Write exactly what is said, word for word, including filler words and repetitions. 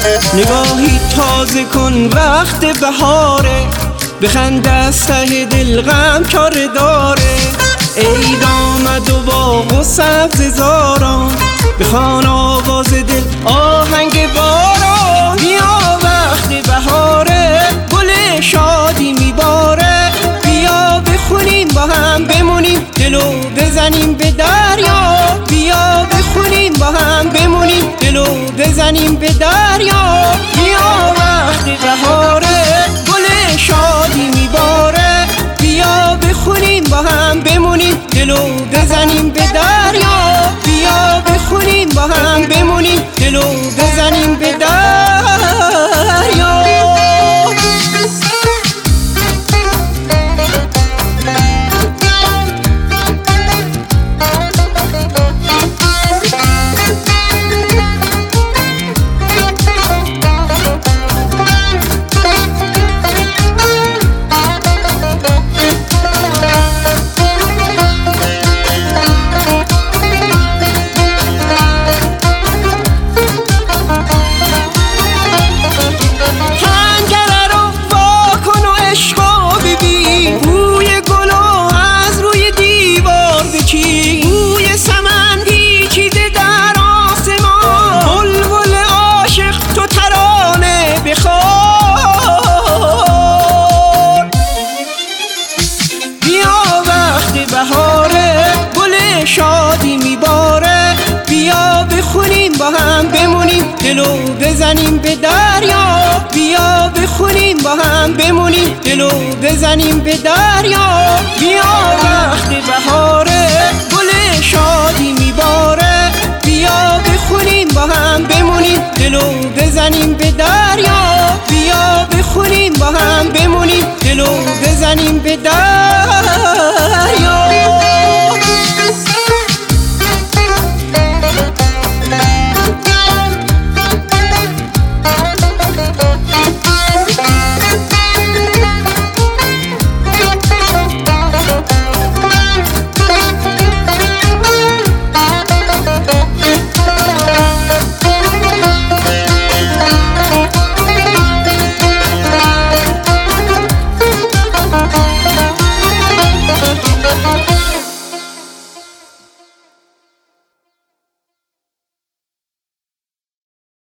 نگاهی تازه کن وقت بهاره، بخند از ته دل غم چاره داره. عید آمد و باغ و سبز زاران، بخوان آواز دل آهنگ باران. بیا وقت بهاره گل شادی میباره، بیا بخونیم با هم بمونیم دلو بزنیم به دریا. بیا بخونیم با هم بمونیم دلو بزنیم به دریا. بیا وقت بهاره گل شادی میباره، بیا بخونیم با هم بمونیم دلو بزنیم به دریا. بیا بخونیم با هم بمونیم دلو بزنیم به دریا. بهاره گل شادی میباره، بیا بخونیم با هم بمونیم دلو بزنیم به دریا. بیا بخونیم با هم بمونیم دلو بزنیم به دریا. بیا وقت بهاره گل شادی میباره، بیا بخونیم با هم بمونیم دلو بزنیم به دریا. بیا بخونیم با هم بمونیم دلو بزنیم به دریا.